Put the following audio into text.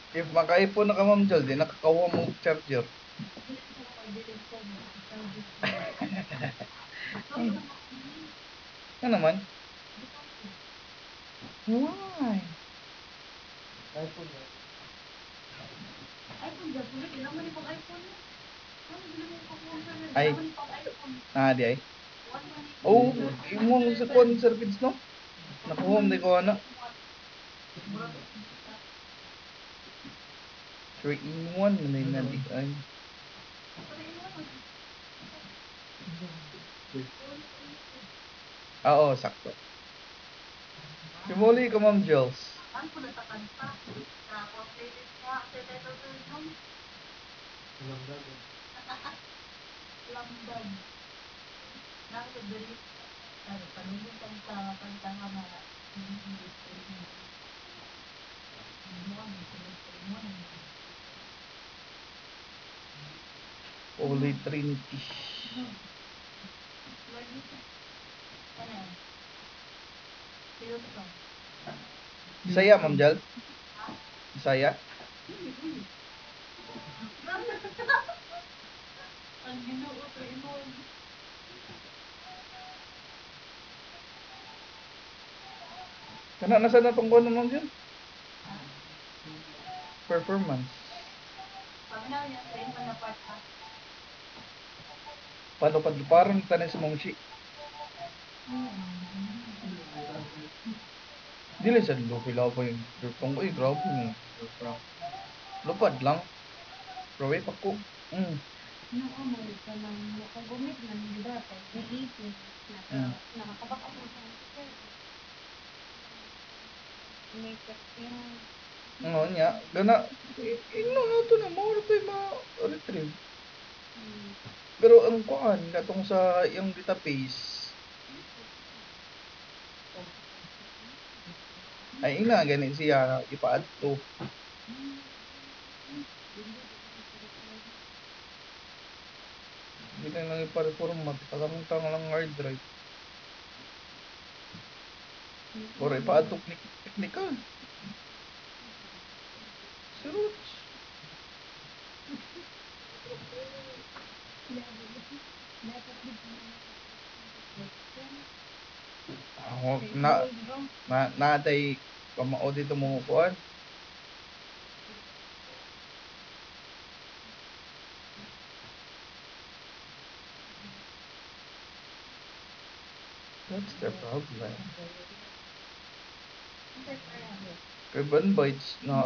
If maka-iPhone na ka, Ma'am Jel, di nakakawa mo charger. Ano naman? Why? Ay, di ay. Oh, imong sa kuan service no? Nakuha mo di ko ano? 3-in-1 man na di ay. Oo, sakto. Simuli ka, Ma'am Jules. Holy Trinity. Bisaya, Ma'am Jel? Bisaya? Kana nasa na tong kuan, Ma'am Jel? Performance. Palupad-luparan tanis mong si. Dili sa lupilapay yung tong uy, grabe mo. Lupad lang. Grabe pa ko. Mm. Mm. Ano niya, gana, ino na ito na, mawala tayo ma-retrieve. Pero ang kuan, katong sa yung database, ay ina, ganit siya, ipaad to. Hindi na lang ipa-reformat, tagamtang lang hard drive. Or ipaad to technical. Si Roots. Ako, naday, pamao dito mo kuan. That's the problem. Kay Ban Bites na